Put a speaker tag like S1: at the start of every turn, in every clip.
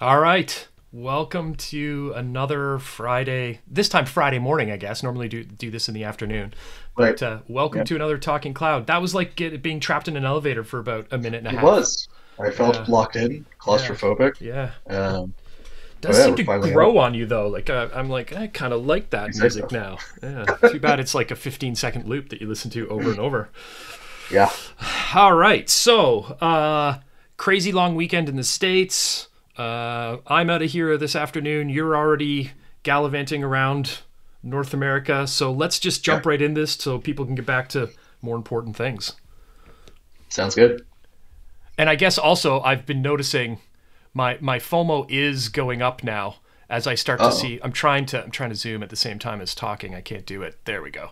S1: All right. Welcome to another Friday. This time Friday morning, I guess. Normally do this in the afternoon.
S2: Right.
S1: But welcome
S2: Yeah.
S1: to another Talking Cloud. That was like being trapped in an elevator for about a minute and a
S2: It
S1: half.
S2: was. I
S1: Yeah.
S2: felt locked in,
S1: Yeah.
S2: claustrophobic.
S1: Yeah.
S2: Um, but
S1: Does
S2: yeah,
S1: seem
S2: we're
S1: to
S2: finally out.
S1: grow on you though. Like I'm like I kind of like that
S2: You say
S1: music
S2: so.
S1: now. Yeah. Too bad it's like a 15-second loop that you listen to over and over.
S2: Yeah.
S1: All right. So, crazy long weekend in the States. I'm out of here this afternoon. You're already gallivanting around North America. So let's just
S2: Yeah.
S1: jump right in this so people can get back to more important things.
S2: Sounds good.
S1: And I guess also I've been noticing my FOMO is going up now as I start to
S2: Uh-oh.
S1: see. I'm trying to zoom at the same time as talking. I can't do it. There we go.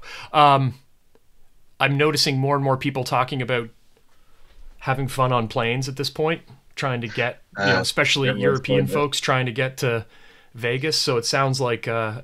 S1: I'm noticing more and more people talking about having fun on planes at this point, trying to get, especially
S2: Everyone's
S1: European
S2: doing it.
S1: folks trying to get to Vegas. So it sounds like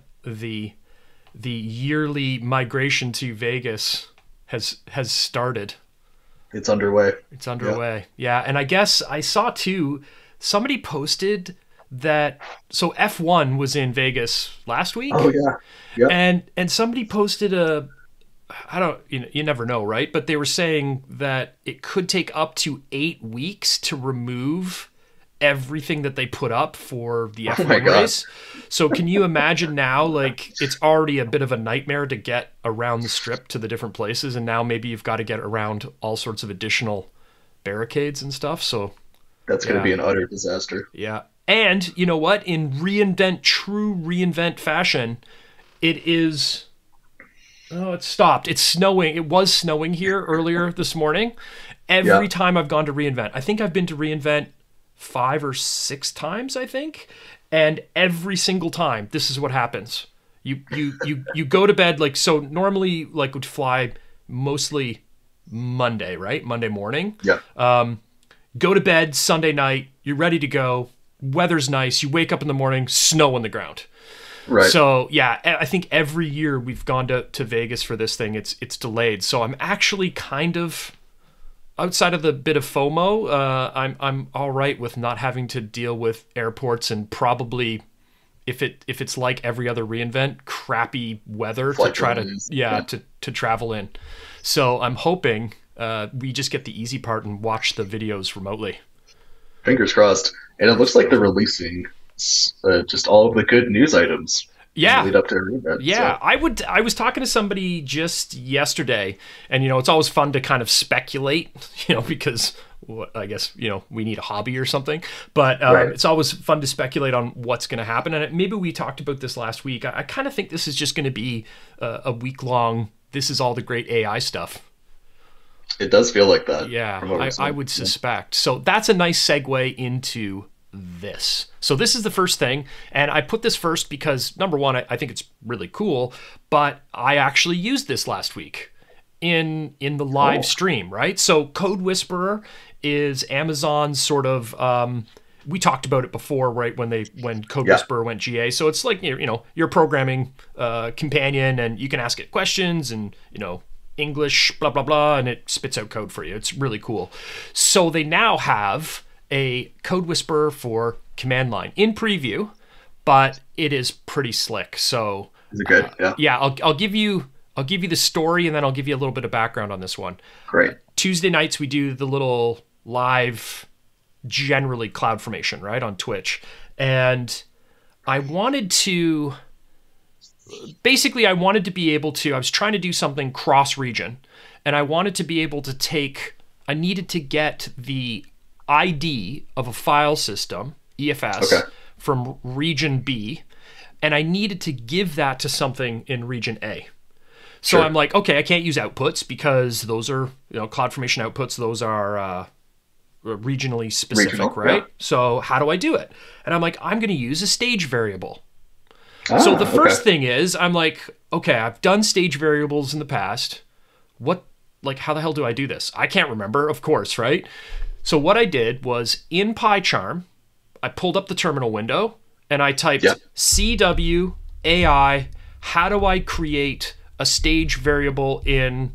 S1: the yearly migration to Vegas has started.
S2: It's underway.
S1: It's underway. Yeah, and I guess I saw too, somebody posted that so F1 was in Vegas last week.
S2: Oh yeah. Yep.
S1: And somebody posted a I don't you never know, right? But they were saying that it could take up to 8 weeks to remove everything that they put up for the
S2: Oh my
S1: F1
S2: God.
S1: race. So can you imagine now, like, it's already a bit of a nightmare to get around the strip to the different places, and now maybe you've got to get around all sorts of additional barricades and stuff. So
S2: That's going to
S1: yeah,
S2: be an utter disaster.
S1: yeah. And you know what? In true reinvent fashion, it is. Oh, it stopped. It's snowing. It was snowing here earlier this morning.
S2: Yeah.
S1: Every time I've gone to reInvent, I think I've been to reInvent 5 or 6 times, I think. And every single time, this is what happens. You go to bed like so normally like would fly mostly Monday, right? Monday morning.
S2: Yeah.
S1: Go to bed Sunday night, you're ready to go. Weather's nice. You wake up in the morning, snow on the ground.
S2: Right.
S1: So yeah, I think every year we've gone to Vegas for this thing, it's delayed. So I'm actually kind of outside of the bit of FOMO. I'm all right with not having to deal with airports and probably if it's like every other reInvent, crappy weather to
S2: Flight
S1: try to
S2: delays.
S1: yeah
S2: Yeah.
S1: to travel in. So I'm hoping we just get the easy part and watch the videos remotely.
S2: Fingers crossed. And it looks like they're releasing just all of the good news items in the
S1: Yeah,
S2: lead up to our event.
S1: yeah,
S2: So
S1: I was talking to somebody just yesterday, and it's always fun to kind of speculate, because I guess we need a hobby or something. But
S2: right.
S1: it's always fun to speculate on what's going to happen. And maybe we talked about this last week. I kind of think this is just going to be a week long. This is all the great AI stuff.
S2: It does feel like that
S1: Yeah,
S2: from what we're
S1: I
S2: seeing.
S1: would
S2: Yeah.
S1: suspect. So that's a nice segue into this. So this is the first thing, and I put this first because number one, I think it's really cool, but I actually used this last week in the live
S2: Oh,
S1: stream, right? So Code Whisperer is Amazon's sort of we talked about it before, right? When Code
S2: yeah.
S1: Whisperer went GA, so it's like your programming companion, and you can ask it questions, and English, blah blah blah, and it spits out code for you. It's really cool. So they now have a Code Whisperer for command line in preview, but it is pretty slick. So
S2: Is it good? Yeah.
S1: yeah, I'll give you the story, and then I'll give you a little bit of background on this one.
S2: Great.
S1: Tuesday nights we do the little live, generally CloudFormation, right, on Twitch. And I wanted to basically I wanted to be able to I was trying to do something cross region, and I wanted to be able to I needed to get the ID of a file system, EFS,
S2: Okay.
S1: from region B, and I needed to give that to something in region A. So
S2: Sure.
S1: I'm like, okay, I can't use outputs because those are, CloudFormation outputs. Those are regionally
S2: Regional.
S1: specific,
S2: Yeah.
S1: right? So how do I do it? And I'm like, I'm going to use a stage variable. So
S2: Ah,
S1: the
S2: okay.
S1: first thing is, I'm like, okay, I've done stage variables in the past. How the hell do I do this? I can't remember, of course, right? So what I did was in PyCharm, I pulled up the terminal window and I typed
S2: Yeah.
S1: CW AI. How do I create a stage variable in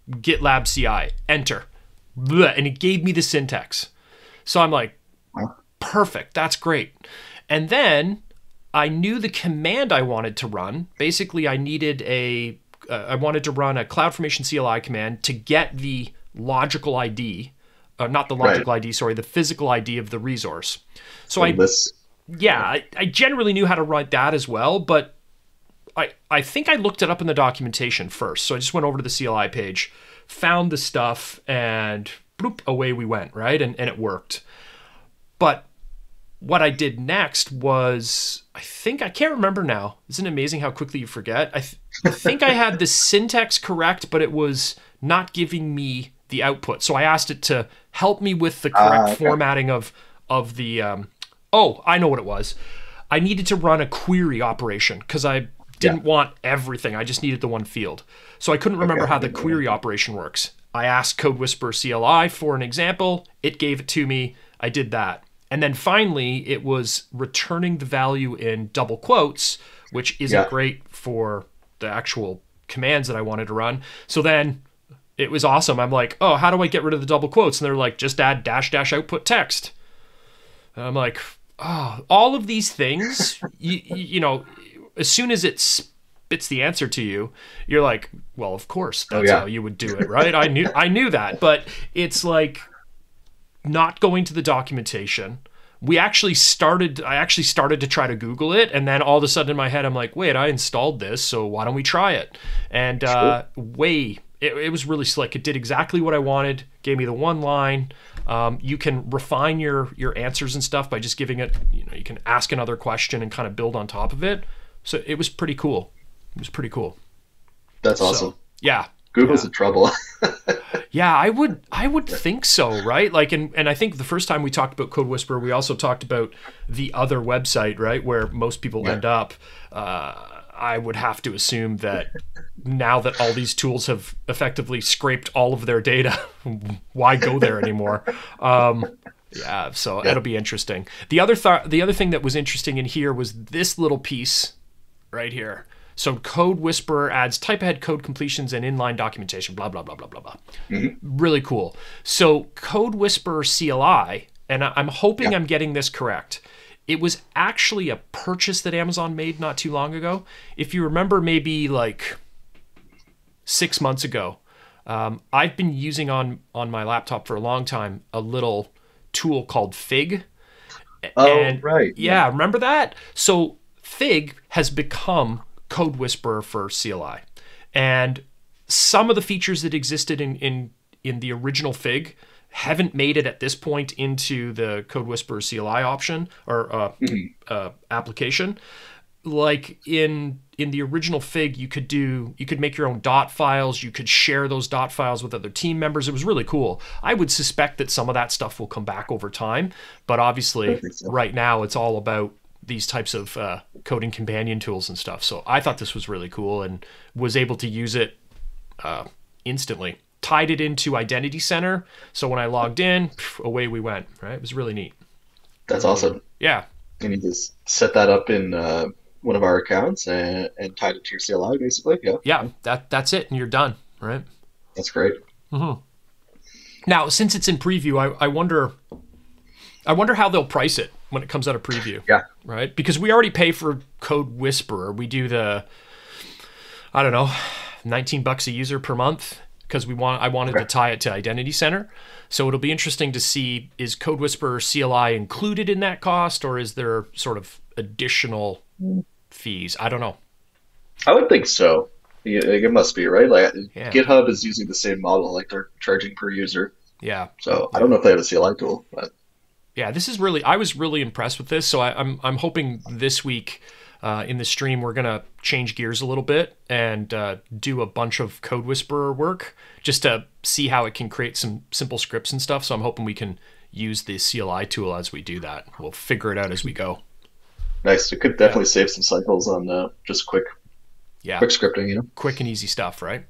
S1: GitLab CI? Enter. Blech, and it gave me the syntax. So I'm like,
S2: Well,
S1: Perfect. That's great. And then I knew the command I wanted to run. Basically, I needed I wanted to run a CloudFormation CLI command to get the logical ID, not the logical ID, sorry, the physical ID of the resource. So I generally knew how to write that as well, but I think I looked it up in the documentation first. So I just went over to the CLI page, found the stuff, and bloop, away we went, right? And it worked. But what I did next was, I can't remember now. Isn't it amazing how quickly you forget? I think I had the syntax correct, but it was not giving me the output. So I asked it to help me with the correct formatting of the, I know what it was. I needed to run a query operation because I didn't want everything. I just needed the one field. So I couldn't remember how the query operation works. I asked CodeWhisperer CLI for an example. It gave it to me. I did that. And then finally, it was returning the value in double quotes, which isn't great for the actual commands that I wanted to run. So then it was awesome. I'm like, oh, how do I get rid of the double quotes? And they're like, just add -- output text. And I'm like, oh, all of these things, you know, as soon as it spits the answer to you, you're like, well, of course, that's how you would do it, right? I knew that, but it's like not going to the documentation. I actually started to try to Google it, and then all of a sudden in my head, I'm like, wait, I installed this, so why don't we try it? And it was really slick. It did exactly what I wanted, gave me the one line. You can refine your answers and stuff by just giving it, you can ask another question and kind of build on top of it. So it was pretty cool.
S2: That's awesome.
S1: So, yeah.
S2: Google's in trouble.
S1: Yeah, I would think so, right? Like, and I think the first time we talked about CodeWhisperer, we also talked about the other website, right, where most people end up. I would have to assume that now that all these tools have effectively scraped all of their data, why go there anymore? So it'll be interesting. The other thing that was interesting in here was this little piece right here. So CodeWhisperer adds type-ahead code completions and inline documentation, blah, blah, blah, blah, blah, blah. Mm-hmm. Really cool. So CodeWhisperer CLI, and I'm hoping I'm getting this correct, it was actually a purchase that Amazon made not too long ago. If you remember, maybe like 6 months ago, I've been using on my laptop for a long time a little tool called Fig.
S2: Right.
S1: Yeah, remember that? So Fig has become CodeWhisperer for CLI. And some of the features that existed in the original Fig haven't made it at this point into the CodeWhisperer CLI option or application. Like in the original Fig, you could make your own dot files, you could share those dot files with other team members. It was really cool. I would suspect that some of that stuff will come back over time, but obviously right now it's all about these types of coding companion tools and stuff. So I thought this was really cool and was able to use it instantly. Tied it into Identity Center, so when I logged in, away we went. Right, it was really neat.
S2: That's awesome.
S1: Yeah.
S2: And you just set that up in one of our accounts and tied it to your CLI, basically. Yeah.
S1: Yeah, that's it, and you're done. Right.
S2: That's great.
S1: Mm-hmm. Now, since it's in preview, I wonder how they'll price it when it comes out of preview.
S2: Yeah.
S1: Right? Because we already pay for CodeWhisperer. We do the, I don't know, $19 a user per month because I wanted to tie it to Identity Center. So it'll be interesting to see, is CodeWhisperer CLI included in that cost, or is there sort of additional fees? I don't know.
S2: I would think so. It must be, right? Like GitHub is using the same model, like they're charging per user.
S1: Yeah.
S2: So I don't know if they have a CLI tool, but
S1: yeah, I was really impressed with this. So I'm hoping this week in the stream we're gonna change gears a little bit and do a bunch of CodeWhisperer work just to see how it can create some simple scripts and stuff. So I'm hoping we can use the CLI tool as we do that. We'll figure it out as we go.
S2: Nice. It could definitely save some cycles on just quick scripting.
S1: Quick and easy stuff, right?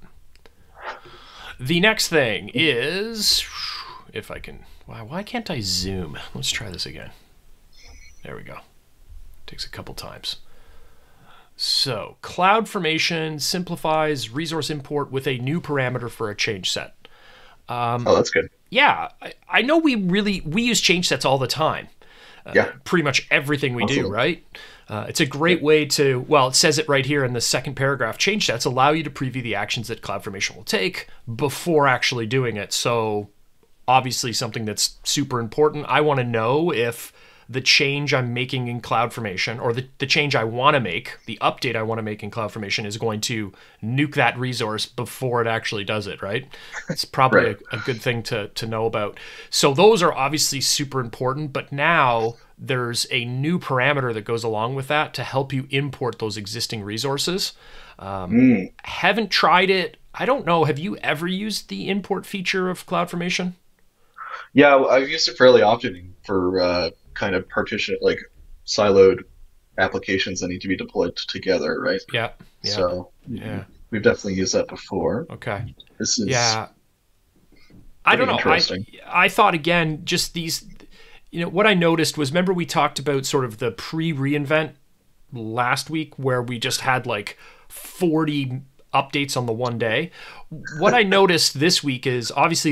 S1: The next thing is, if I can. Why can't I zoom? Let's try this again. There we go. Takes a couple times. So, CloudFormation simplifies resource import with a new parameter for a change set.
S2: That's good.
S1: Yeah, I know we use change sets all the time.
S2: Yeah.
S1: pretty much everything we do,
S2: Awesome.
S1: right? It's a great way to, well, it says it right here in the second paragraph, change sets allow you to preview the actions that CloudFormation will take before actually doing it. So obviously something that's super important. I want to know if the change I'm making in CloudFormation, or the change I want to make, the update I want to make in CloudFormation, is going to nuke that resource before it actually does it, right? It's probably
S2: Right.
S1: a good thing to know about. So those are obviously super important, but now there's a new parameter that goes along with that to help you import those existing resources. Haven't tried it. I don't know. Have you ever used the import feature of CloudFormation?
S2: Yeah, I've used it fairly often for kind of partition, like siloed applications that need to be deployed together, right?
S1: Yeah. Yeah.
S2: So
S1: Yeah.
S2: we've definitely used that before.
S1: Okay.
S2: This is
S1: Yeah. I don't
S2: pretty
S1: know.
S2: interesting.
S1: I thought again, just these, what I noticed was, remember we talked about sort of the pre-reInvent last week where we just had like 40 updates on the one day. What I noticed this week is obviously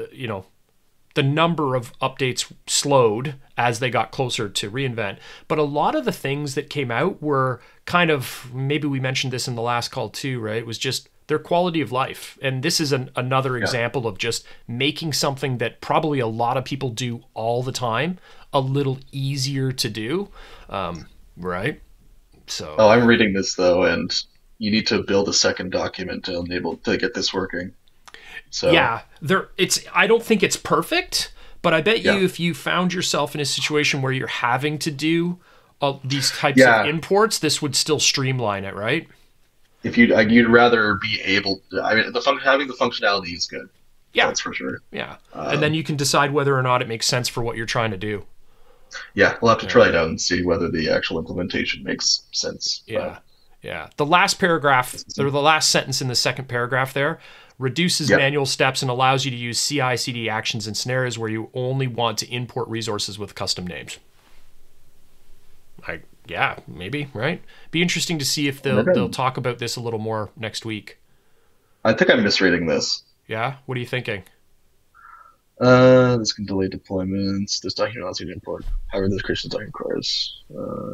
S1: the number of updates slowed as they got closer to reInvent, but a lot of the things that came out were kind of, maybe we mentioned this in the last call too, right? It was just their quality of life. And this is another example of just making something that probably a lot of people do all the time a little easier to do, right? So
S2: Oh, I'm reading this though, and you need to build a second document to enable to get this working. So
S1: yeah, I don't think it's perfect, but I bet you
S2: yeah,
S1: if you found yourself in a situation where you're having to do these types of
S2: yeah.
S1: imports, this would still streamline it, right?
S2: If you'd rather be able to, I mean, having the functionality is good.
S1: Yeah,
S2: That's for sure.
S1: yeah. And then you can decide whether or not it makes sense for what you're trying to do.
S2: Yeah, we'll have to
S1: Yeah.
S2: try it out and see whether the actual implementation makes sense.
S1: Yeah. Yeah. The last paragraph, or the last sentence in the second paragraph there, reduces
S2: Yeah,
S1: manual steps and allows you to use CI/CD actions in scenarios where you only want to import resources with custom names. Yeah, maybe, right? Be interesting to see if they'll
S2: maybe
S1: talk about this a little more next week.
S2: I think I'm misreading this.
S1: Yeah, what are you thinking?
S2: This can delay deployments. This document allows you to import. However, this creation document requires.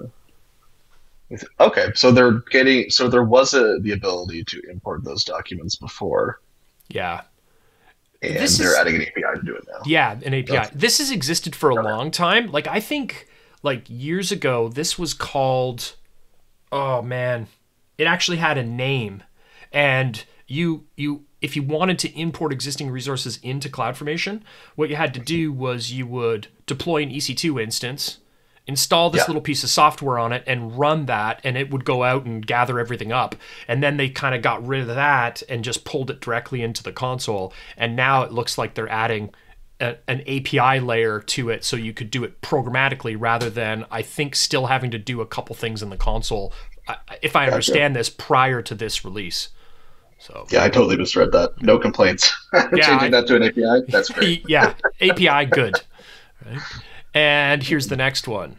S2: Okay, so there was the ability to import those documents before,
S1: Yeah,
S2: and
S1: this
S2: they're
S1: is
S2: adding an API to do it now.
S1: yeah an API.
S2: That's
S1: This has existed for a
S2: okay.
S1: long time. Like I think like years ago, this was called. Oh man, it actually had a name, and you if you wanted to import existing resources into CloudFormation, what you had to do was you would deploy an EC2 instance, install this
S2: Yeah,
S1: little piece of software on it, and run that, and it would go out and gather everything up. And then they kind of got rid of that and just pulled it directly into the console. And now it looks like they're adding an API layer to it so you could do it programmatically rather than, I think, still having to do a couple things in the console, if I
S2: gotcha.
S1: understand this, prior to this release. So
S2: Yeah, I totally misread that. No complaints.
S1: yeah,
S2: Changing that to an API, that's great.
S1: yeah, API good. Right? And here's the next one.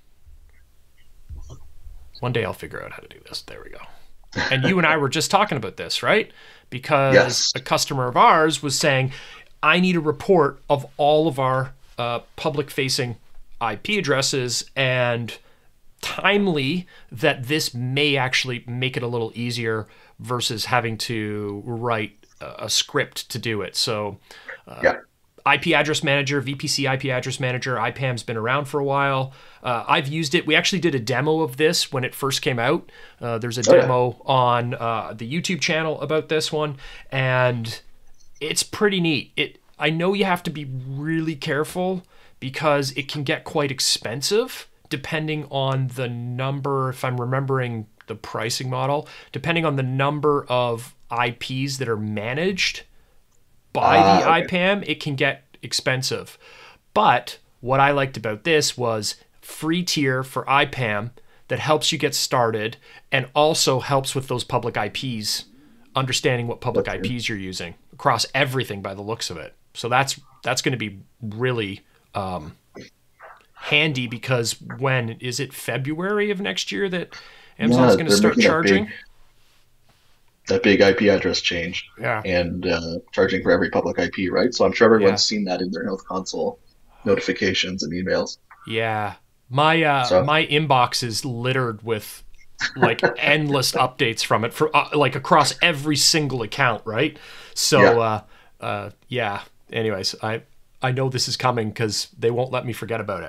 S1: One day I'll figure out how to do this. There we go. And you and I were just talking about this, right? Because
S2: Yes.
S1: a customer of ours was saying, I need a report of all of our public facing IP addresses, and timely that this may actually make it a little easier versus having to write a script to do it. So
S2: Yeah.
S1: IP Address Manager, VPC IP Address Manager, IPAM's been around for a while. I've used it. We actually did a demo of this when it first came out. There's a
S2: Oh yeah.
S1: demo on the YouTube channel about this one, and it's pretty neat. I know you have to be really careful because it can get quite expensive depending on the number, if I'm remembering the pricing model, depending on the number of IPs that are managed by the
S2: Okay.
S1: IPAM, it can get expensive. But what I liked about this was free tier for IPAM that helps you get started and also helps with those public IPs, understanding what public
S2: That's good.
S1: IPs you're using across everything by the looks of it. So that's going to be really handy, because when is it, February of next year that Amazon's
S2: Yeah,
S1: going to
S2: they're
S1: start
S2: making
S1: charging?
S2: that big IP address change
S1: Yeah.
S2: and charging for every public IP, right? So I'm sure
S1: Yeah.
S2: everyone's seen that in their Health Console notifications and emails.
S1: Yeah.
S2: So
S1: my inbox is littered with like endless updates from it for like across every single account, right? So yeah. Anyways, I know this is coming because they won't let me forget about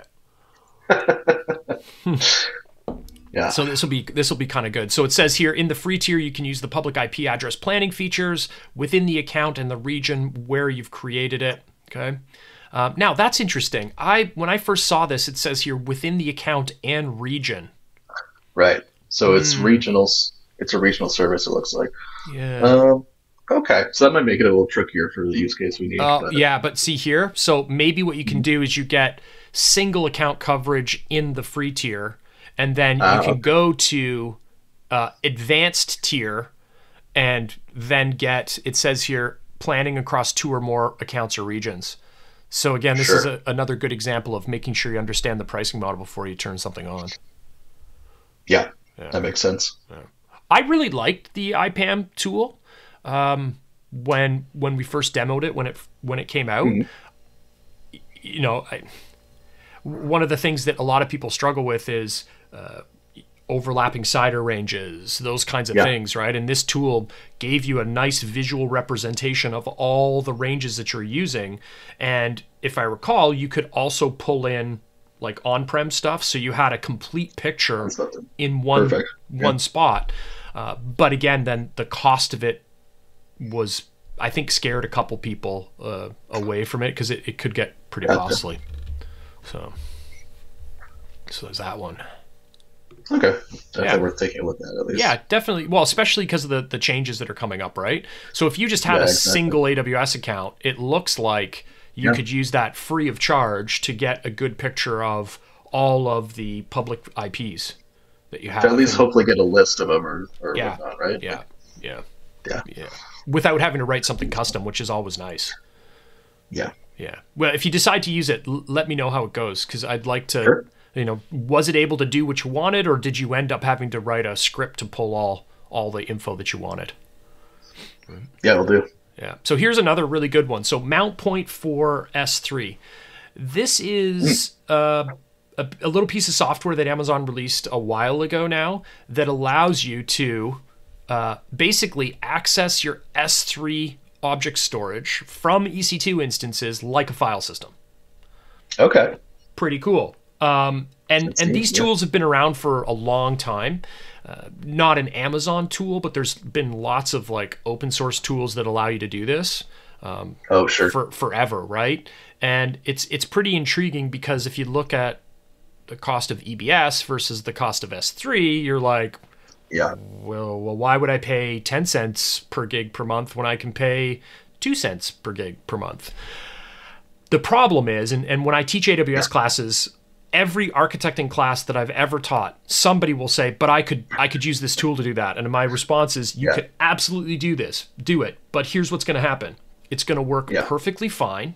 S1: it.
S2: yeah,
S1: So this will be kind of good. So it says here in the free tier, you can use the public IP address planning features within the account and the region where you've created it. Okay. Now that's interesting. When I first saw this, it says here within the account and region.
S2: right. So it's regional. It's a regional service. It looks like.
S1: Yeah.
S2: Okay, so that might make it a little trickier for the use case we need.
S1: Yeah, but see here. So maybe what you can do is you get single account coverage in the free tier, and then you can go to advanced tier, and then get. It says here planning across 2 or more accounts or regions. So again, this is another good example of making sure you understand the pricing model before you turn something on.
S2: Yeah, that makes sense.
S1: Yeah. I really liked the IPAM tool when we first demoed it when it came out. You know, one of the things that a lot of people struggle with is overlapping CIDR ranges, those kinds of things, right? And this tool gave you a nice visual representation of all the ranges that you're using. And if I recall, you could also pull in like on-prem stuff, so you had a complete picture in one spot. But again, then the cost of it was, I think, scared a couple people away from it because it could get pretty costly. So there's that one.
S2: Okay, definitely worth taking a look at least.
S1: Yeah, definitely. Well, especially because of the changes that are coming up, right? So if you just had a single AWS account, it looks like you could use that free of charge to get a good picture of all of the public IPs that you have.
S2: To at least hopefully get a list of them or whatnot, right?
S1: Yeah. Without having to write something custom, which is always nice.
S2: Yeah.
S1: Yeah. Well, if you decide to use it, let me know how it goes, because I'd like to, was it able to do what you wanted, or did you end up having to write a script to pull all the info that you wanted?
S2: Yeah, we'll do.
S1: Yeah. So here's another really good one. So Mount Point for S3. This is a little piece of software that Amazon released a while ago now that allows you to basically access your S3 object storage from EC2 instances like a file system.
S2: Okay.
S1: Pretty cool. And these tools have been around for a long time. Not an Amazon tool, but there's been lots of like open source tools that allow you to do this. For forever, right? And it's pretty intriguing because if you look at the cost of EBS versus the cost of S3, you're like, well, why would I pay 10 cents per gig per month when I can pay 2 cents per gig per month? The problem is, and when I teach AWS classes, every architecting class that I've ever taught, somebody will say, but I could use this tool to do that. And my response is, you could absolutely do it. But here's what's going to happen. It's going to work perfectly fine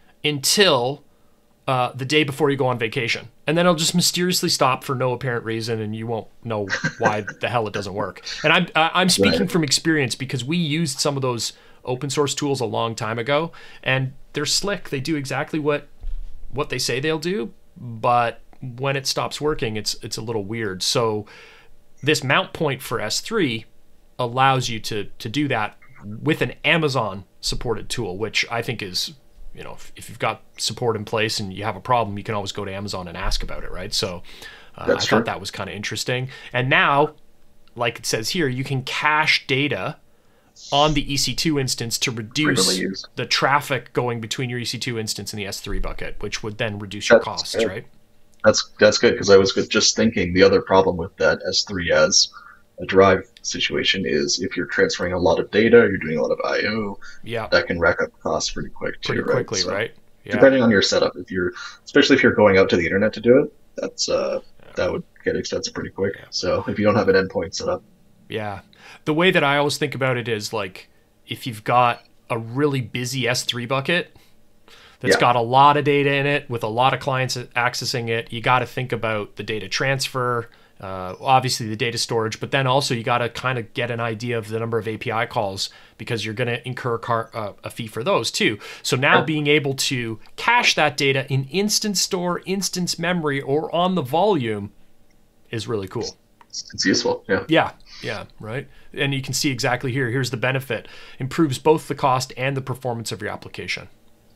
S1: until the day before you go on vacation. And then it'll just mysteriously stop for no apparent reason, and you won't know why the hell it doesn't work. And I'm speaking from experience because we used some of those open source tools a long time ago, and they're slick. They do exactly what they say they'll do, but when it stops working, it's a little weird. So this Mount Point for S3 allows you to do that with an Amazon supported tool, which I think is, if you've got support in place and you have a problem, you can always go to Amazon and ask about it, right? So I thought that was kind of interesting. And now, like it says here, you can cache data on the EC2 instance to reduce the traffic going between your EC2 instance and the S3 bucket, which would then reduce your costs, right?
S2: That's good, because I was just thinking the other problem with that S3 as a drive situation is if you're transferring a lot of data, you're doing a lot of I/O, that can rack up costs pretty quick too,
S1: pretty quickly,
S2: so,
S1: right? Yeah.
S2: Depending on your setup, especially if you're going out to the internet to do it, that would get expensive pretty quick. Yeah. So if you don't have an endpoint set up.
S1: Yeah. The way that I always think about it is like if you've got a really busy S3 bucket that's got a lot of data in it with a lot of clients accessing it, you got to think about the data transfer obviously the data storage, but then also you got to kind of get an idea of the number of API calls because you're going to incur a fee for those too. So now being able to cache that data in instance store, instance memory, or on the volume is really cool.
S2: It's useful.
S1: Yeah, right. And you can see exactly here. Here's the benefit. Improves both the cost and the performance of your application.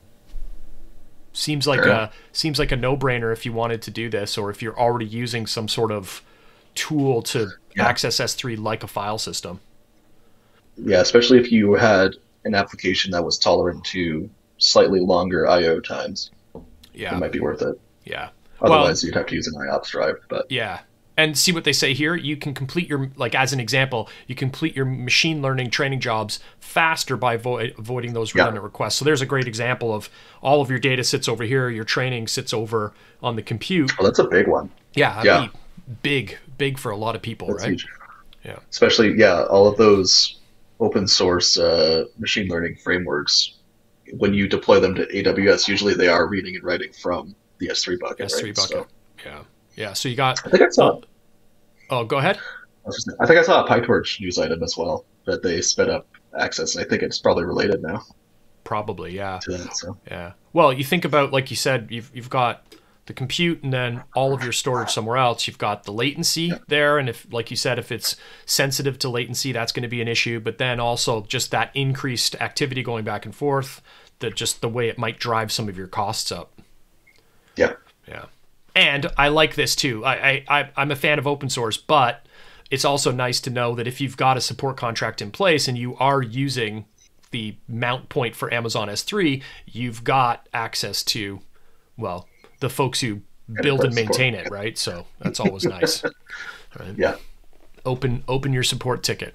S1: Seems like a no-brainer if you wanted to do this, or if you're already using some sort of tool to access S3 like a file system.
S2: Yeah, especially if you had an application that was tolerant to slightly longer I/O times.
S1: Yeah,
S2: it might be worth it.
S1: Yeah.
S2: Otherwise, you'd have to use an IOPS drive. But
S1: yeah. And see what they say here. You can complete your, like as an example, you complete your machine learning training jobs faster by avoiding those redundant requests. So there's a great example of all of your data sits over here. Your training sits over on the compute.
S2: Oh, that's a big one.
S1: Yeah. That'd be big for a lot of people,
S2: that's
S1: right?
S2: Huge.
S1: Yeah.
S2: Especially, all of those open source machine learning frameworks, when you deploy them to AWS, usually they are reading and writing from the S3 bucket.
S1: S3 bucket. So. Yeah. Yeah. So you got.
S2: I think I saw.
S1: Oh, go ahead.
S2: I think I saw a PyTorch news item as well that they sped up access. I think it's probably related now.
S1: Probably, yeah.
S2: To that, so.
S1: Yeah. Well, you think about, like you said, you've got the compute and then all of your storage somewhere else. You've got the latency there, and if, like you said, if it's sensitive to latency, that's going to be an issue. But then also just that increased activity going back and forth, just the way it might drive some of your costs up.
S2: Yeah.
S1: Yeah. And I like this too. I'm a fan of open source, but it's also nice to know that if you've got a support contract in place and you are using the mount point for Amazon S3, you've got access to, well, the folks who build and maintain it, right? So that's always nice. Right?
S2: Yeah.
S1: Open your support ticket.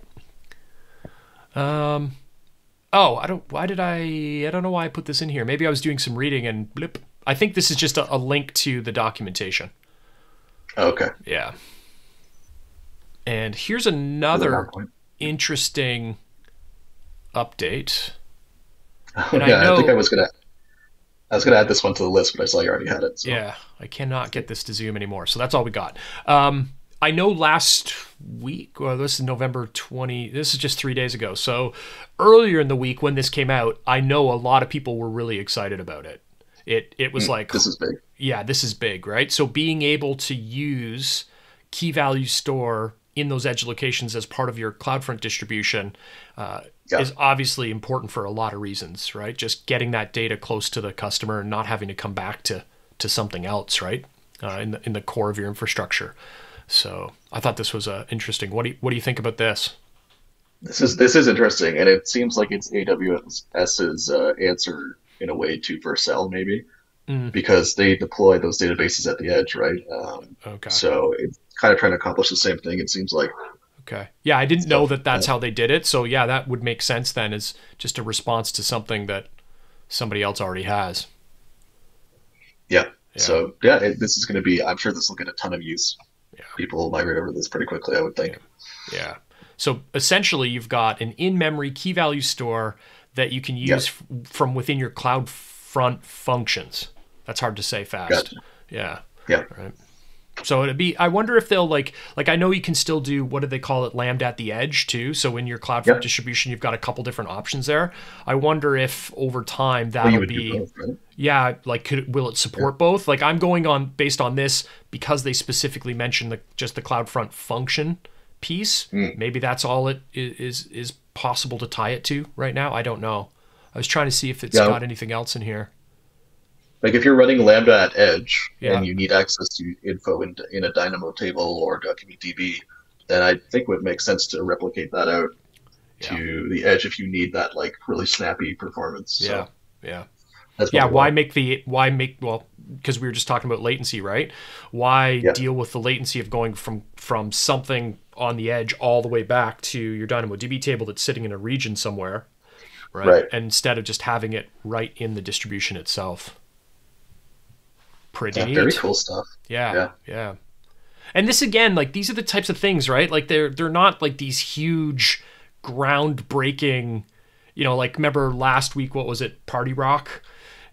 S1: I don't know why I put this in here. Maybe I was doing some reading and blip. I think this is just a link to the documentation.
S2: Okay.
S1: Yeah. And here's another interesting update.
S2: And I think I was gonna add this one to the list, but I saw you already had it. So.
S1: Yeah, I cannot get this to Zoom anymore. So that's all we got. I know last week, well, this is November 20, this is just 3 days ago. So earlier in the week when this came out, I know a lot of people were really excited about it. It was like,
S2: this is big.
S1: Yeah, this is big, right? So being able to use key value store in those edge locations as part of your CloudFront distribution is obviously important for a lot of reasons, right? Just getting that data close to the customer and not having to come back to something else, right? In the core of your infrastructure. So I thought this was interesting. What do you think about this?
S2: This is interesting, and it seems like it's AWS's answer in a way to Vercel, maybe, because they deploy those databases at the edge, right?
S1: Okay.
S2: So it's kind of trying to accomplish the same thing, it seems like.
S1: Okay. Yeah, I didn't know that's how they did it. So yeah, that would make sense then, as just a response to something that somebody else already has.
S2: Yeah. So this is going to be, I'm sure this will get a ton of use. Yeah. People will migrate over this pretty quickly, I would think.
S1: Yeah. So essentially you've got an in-memory key value store that you can use from within your CloudFront functions. That's hard to say fast.
S2: Gotcha.
S1: Yeah.
S2: Yeah.
S1: Right. So it'd be, I wonder if they'll like I know you can still do, what do they call it, Lambda at the edge too. So in your CloudFront distribution, you've got a couple different options there. I wonder if over time that'll be, both, right? Like will it support both? Like I'm going on based on this because they specifically mentioned just the CloudFront function piece. Maybe that's all it is possible to tie it to right now. I don't know. I was trying to see if it's got anything else in here.
S2: Like if you're running Lambda at Edge and you need access to info in a Dynamo table or DocumentDB, then I think it would make sense to replicate that out to the Edge if you need that like really snappy performance.
S1: Yeah, so why make because we were just talking about latency, right? Why deal with the latency of going from something on the edge all the way back to your DynamoDB table that's sitting in a region somewhere, right? And instead of just having it right in the distribution itself. Pretty neat.
S2: Very cool stuff.
S1: Yeah. And this again, like these are the types of things, right? Like they're not like these huge, groundbreaking, like remember last week, what was it, Party Rock?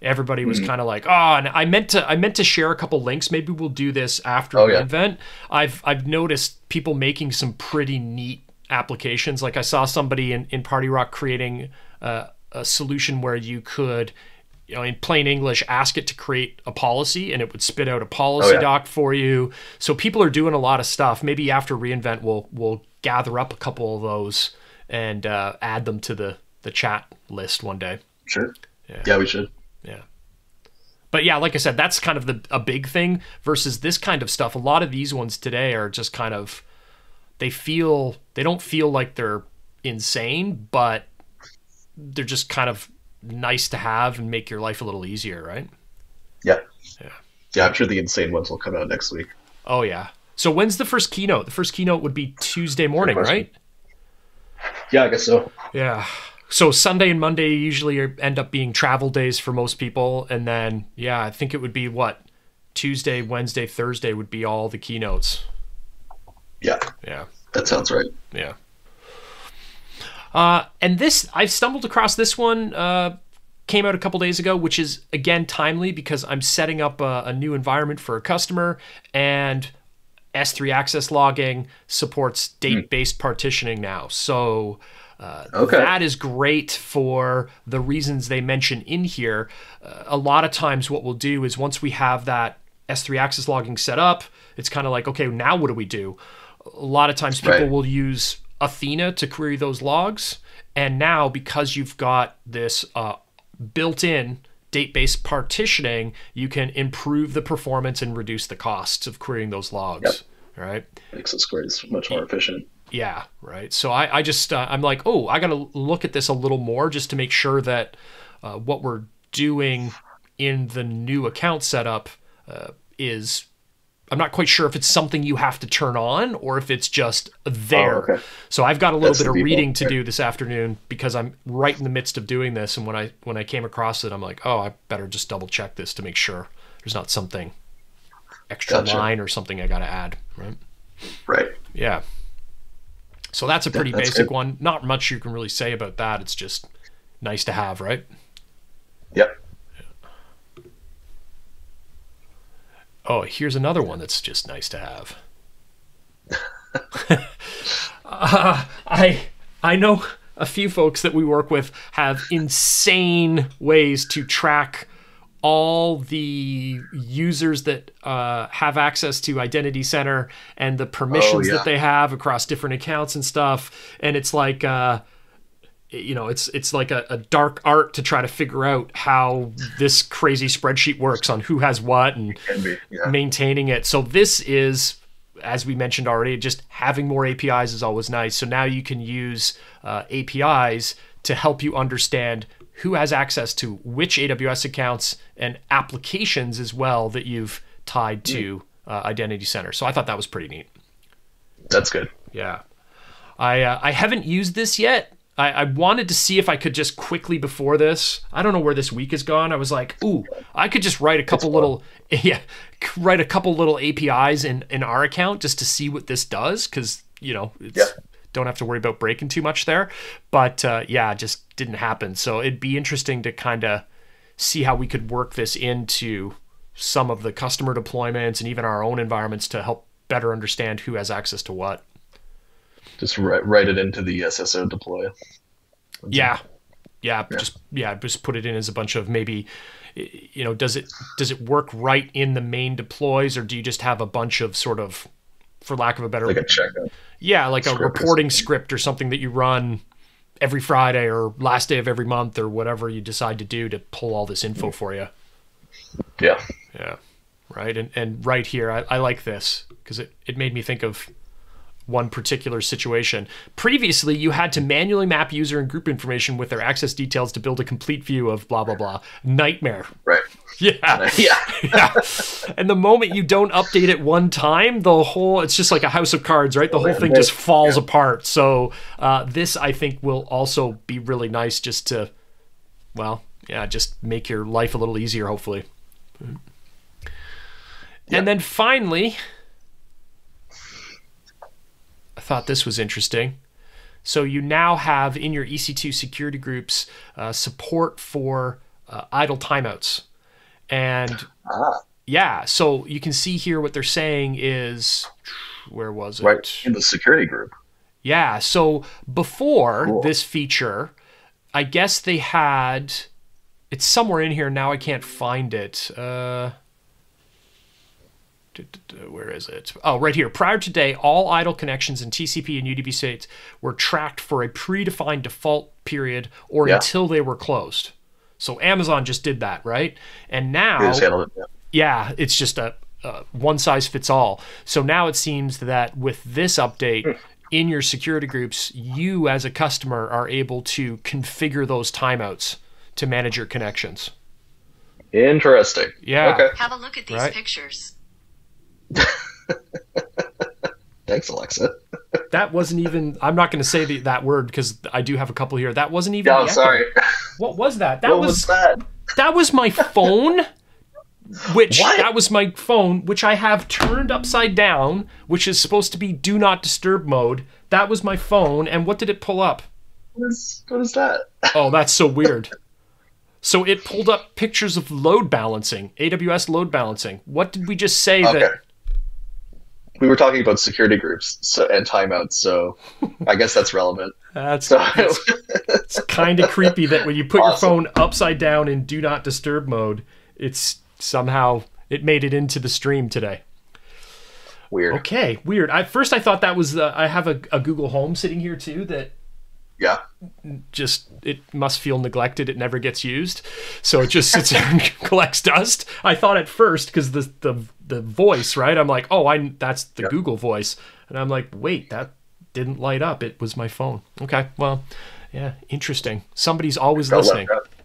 S1: everybody was kind of like, oh, and I meant to share a couple links. Maybe we'll do this after reInvent. I've noticed people making some pretty neat applications. Like I saw somebody in Party Rock creating a solution where you could, in plain English, ask it to create a policy and it would spit out a policy doc for you. So people are doing a lot of stuff. Maybe after reInvent, we'll gather up a couple of those and add them to the chat list one day.
S2: Sure. Yeah, we should.
S1: Yeah. But yeah, like I said, that's kind of a big thing versus this kind of stuff. A lot of these ones today are just kind of, they don't feel like they're insane, but they're just kind of nice to have and make your life a little easier, right?
S2: Yeah. Yeah, I'm sure the insane ones will come out next week.
S1: Oh, yeah. So when's the first keynote? The first keynote would be Tuesday morning, right?
S2: Yeah, I guess so.
S1: Yeah. So Sunday and Monday usually end up being travel days for most people. And then, I think it would be Tuesday, Wednesday, Thursday would be all the keynotes.
S2: Yeah.
S1: Yeah.
S2: That sounds right.
S1: Yeah. And this, I've stumbled across this one, came out a couple days ago, which is, again, timely because I'm setting up a new environment for a customer, and S3 access logging supports date-based partitioning now. So that is great for the reasons they mention in here. A lot of times what we'll do is once we have that S3 access logging set up, it's kind of like, okay, now what do we do? A lot of times people will use Athena to query those logs. And now because you've got this built-in date-based partitioning, you can improve the performance and reduce the costs of querying those logs, right?
S2: Makes this queries much more efficient.
S1: Yeah, right. So I just, I'm like, oh, I got to look at this a little more just to make sure that what we're doing in the new account setup is, I'm not quite sure if it's something you have to turn on or if it's just there.
S2: Oh, okay.
S1: So I've got a little bit of reading to do this afternoon because I'm right in the midst of doing this. And when I came across it, I'm like, oh, I better just double check this to make sure there's not something extra line or something I got to add. Right.
S2: Right.
S1: Yeah. So that's a pretty basic one. Not much you can really say about that. It's just nice to have, right?
S2: Yep.
S1: Oh, here's another one that's just nice to have. I know a few folks that we work with have insane ways to track all the users that have access to Identity Center and the permissions that they have across different accounts and stuff. And it's like, it's like a dark art to try to figure out how this crazy spreadsheet works on who has what and maintaining it. So this is, as we mentioned already, just having more APIs is always nice. So now you can use APIs to help you understand who has access to which AWS accounts and applications as well that you've tied to Identity Center. So I thought that was pretty neat.
S2: That's good.
S1: Yeah. I haven't used this yet. I wanted to see if I could just quickly before this, I don't know where this week has gone. I was like, ooh, I could just write a couple little APIs in our account just to see what this does. Cause don't have to worry about breaking too much there, but just didn't happen. So it'd be interesting to kind of see how we could work this into some of the customer deployments and even our own environments to help better understand who has access to what.
S2: Just write it into the SSO deploy.
S1: Just put it in as a bunch of maybe, does it work right in the main deploys, or do you just have a bunch of sort of, for lack of a better,
S2: like a checkout?
S1: Yeah, like a reporting script or something that you run every Friday or last day of every month or whatever you decide to do to pull all this info for you.
S2: Yeah.
S1: Yeah. Right. And right here, I like this because it made me think of one particular situation. Previously, you had to manually map user and group information with their access details to build a complete view of blah, blah, blah. Nightmare.
S2: Right.
S1: Yeah. Yeah. And the moment you don't update it one time, it's just like a house of cards, right? The whole thing just falls apart. So this, I think, will also be really nice just to, just make your life a little easier, hopefully. Yeah. And then finally, I thought this was interesting. So you now have in your EC2 security groups support for idle timeouts. And yeah, so you can see here what they're saying is, where was it?
S2: Right in the security group.
S1: Yeah, so before this feature, I guess they had, it's somewhere in here, now I can't find it. Where is it? Oh, right here. Prior to today, all idle connections in TCP and UDP states were tracked for a predefined default period or until they were closed. So Amazon just did that, right? And now, it's just a one size fits all. So now it seems that with this update in your security groups, you as a customer are able to configure those timeouts to manage your connections.
S2: Interesting.
S1: Yeah.
S2: Okay.
S3: Have a look at these pictures.
S2: Thanks, Alexa.
S1: That wasn't even, I'm not going to say that word because I do have a couple here. That wasn't even.
S2: No, sorry.
S1: What was that?
S2: What was that?
S1: That was my phone. That was my phone, which I have turned upside down, which is supposed to be do not disturb mode. That was my phone. And what did it pull up?
S2: What is that?
S1: Oh, that's so weird. So it pulled up pictures of load balancing, AWS load balancing. What did we just say that?
S2: We were talking about security groups and timeouts, so I guess that's relevant.
S1: It's kind of creepy that when you put your phone upside down in do not disturb mode, it's somehow it made it into the stream today.
S2: Weird.
S1: Okay, weird. First I thought that was I have a Google Home sitting here too that just it must feel neglected. It never gets used, so it just sits there and collects dust. I thought at first because the voice, right? I'm like, that's the Google voice, and I'm like, wait, that didn't light up. It was my phone. Okay, well, yeah, interesting. Somebody's always listening.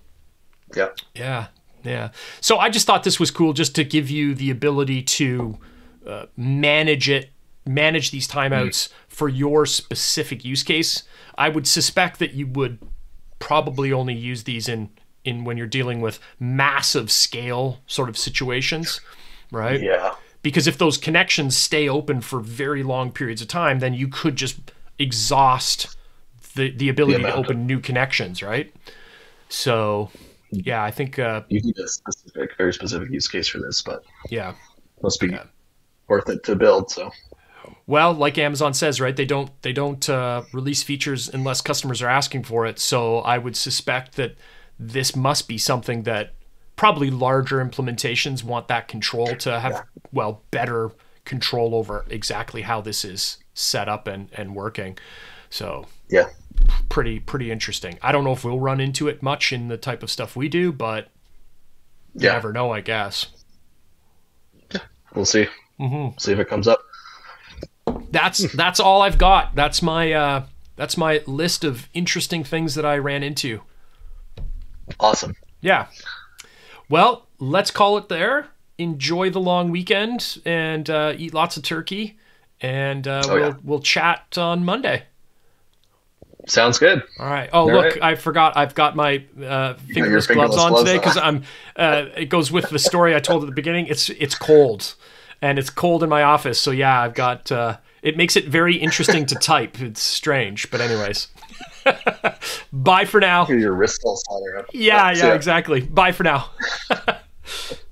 S1: Yeah. So I just thought this was cool, just to give you the ability to manage these timeouts for your specific use case. I would suspect that you would probably only use these in when you're dealing with massive scale sort of situations, right?
S2: Yeah.
S1: Because if those connections stay open for very long periods of time, then you could just exhaust the ability to open new connections, right? So, yeah, I think
S2: you need a very specific use case for this, but must be worth it to build. So.
S1: Well, like Amazon says, right? They don't release features unless customers are asking for it. So I would suspect that this must be something that probably larger implementations want that control to have, better control over exactly how this is set up and working. So pretty interesting. I don't know if we'll run into it much in the type of stuff we do, but you never know, I guess.
S2: Yeah, we'll see. Mm-hmm. See if it comes up.
S1: That's all I've got. That's my list of interesting things that I ran into.
S2: Awesome.
S1: Yeah. Well, let's call it there. Enjoy the long weekend and eat lots of turkey, and we'll chat on Monday.
S2: Sounds good.
S1: All right. Oh, look, right. I forgot. I've got my fingerless gloves on today because I'm. It goes with the story I told at the beginning. It's cold. And it's cold in my office, so yeah, I've got. It makes it very interesting to type. It's strange, but anyways. Bye for now.
S2: Your wrist all solder up.
S1: Yeah, exactly. Bye for now.